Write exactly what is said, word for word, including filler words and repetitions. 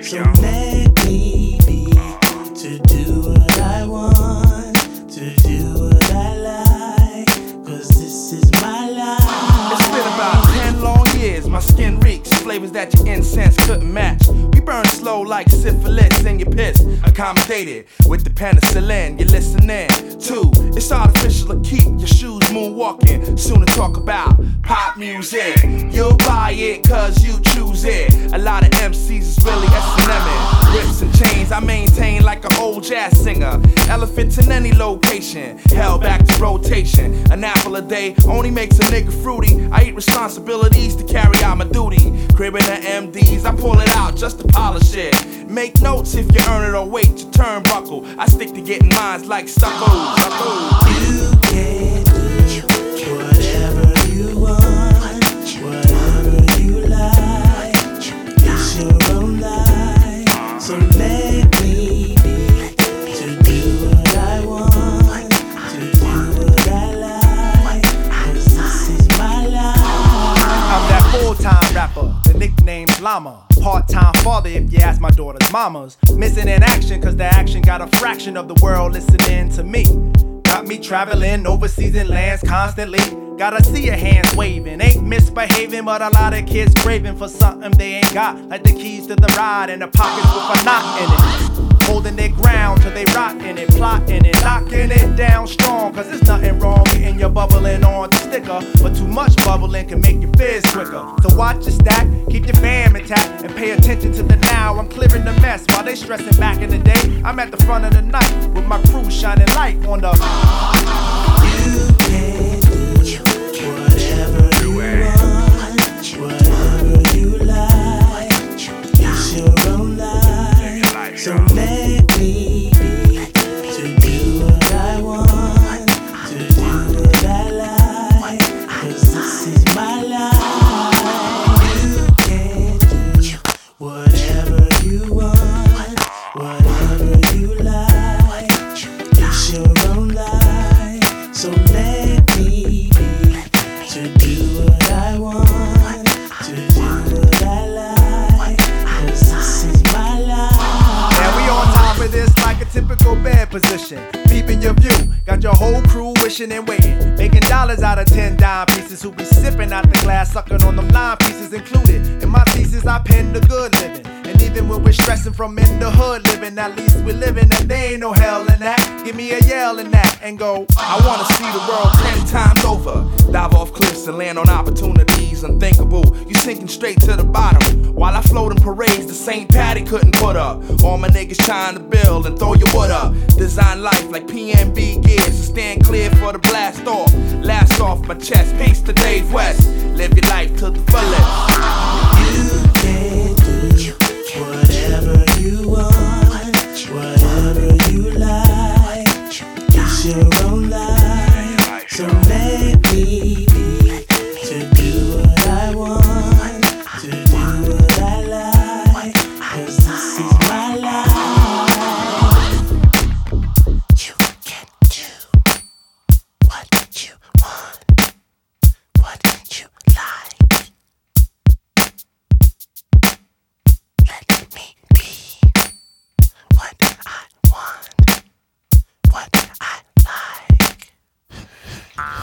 So let me be to do what I want, to do what I like, cause this is my life. It's been about ten long years, my skin reeks flavors that your incense couldn't match. We burn slow like syphilis in your piss, accommodated with the penicillin. You're listening to, it's artificial to keep your shoes moonwalking. Soon to talk about pop music. You'll buy it cause you choose it. A lot of M Cs is really S and M-ing. Whips and chains I maintain like an old jazz singer. Elephants in any location, held back to rotation. An apple a day only makes a nigga fruity. I eat responsibilities to carry out my duty. Cribbing the M Ds, I pull it out just to polish it. Make notes if you earn it or wait your turnbuckle. I stick to getting mines like stucco. You can do whatever you want, whatever you like. It's your own life, so let me be to do what I want, to do what I like, cause this is my life. I'm that full-time rapper, the nickname's Llama. Part-time father if you ask my daughter's mamas. Missing in action cause the action got a fraction of the world listening to me. Got me traveling overseas in lands constantly. Gotta see your hands waving. Ain't misbehaving, but a lot of kids craving for something they ain't got. Like the keys to the ride and the pockets with a knot in it. Holding their ground till they rot in it, plotting it, locking it down strong. Cause there's nothing wrong getting your bubbling on the sticker. But too much bubbling can make your fears quicker. So watch your stack, keep your fam intact, and pay attention to the now. I'm clearing the mess while they stressing back in the day. I'm at the front of the night with my crew shining light on the. You can do whatever you want, whatever you like. It's your own life, so let me be to do what I want, to do what I like, cause this is my life. You can do whatever you want, whatever you like. It's your own life, so let me be to do what I want, to do what I like, cause this is my life. And we on top of this like a typical bed position. Peeping your view, got your whole crew wishing and waiting. Making dollars out of ten dime pieces who be sipping out the glass, sucking on them nine pieces included. In my thesis I pen the good living. And even when we're stressing from in the hood living, at least we're living and there ain't no hell in that. Give me a yell in that and go, I wanna see the world ten times over. Dive off cliffs and land on opportunities unthinkable. You sinking straight to the bottom while I float in parades the Saint Patty couldn't put up. All my niggas trying to build and throw your wood up. Design life like P N B gears to stand clear for the blast off. Last off my chest, peace to Dave West. Live your life to the fullest. You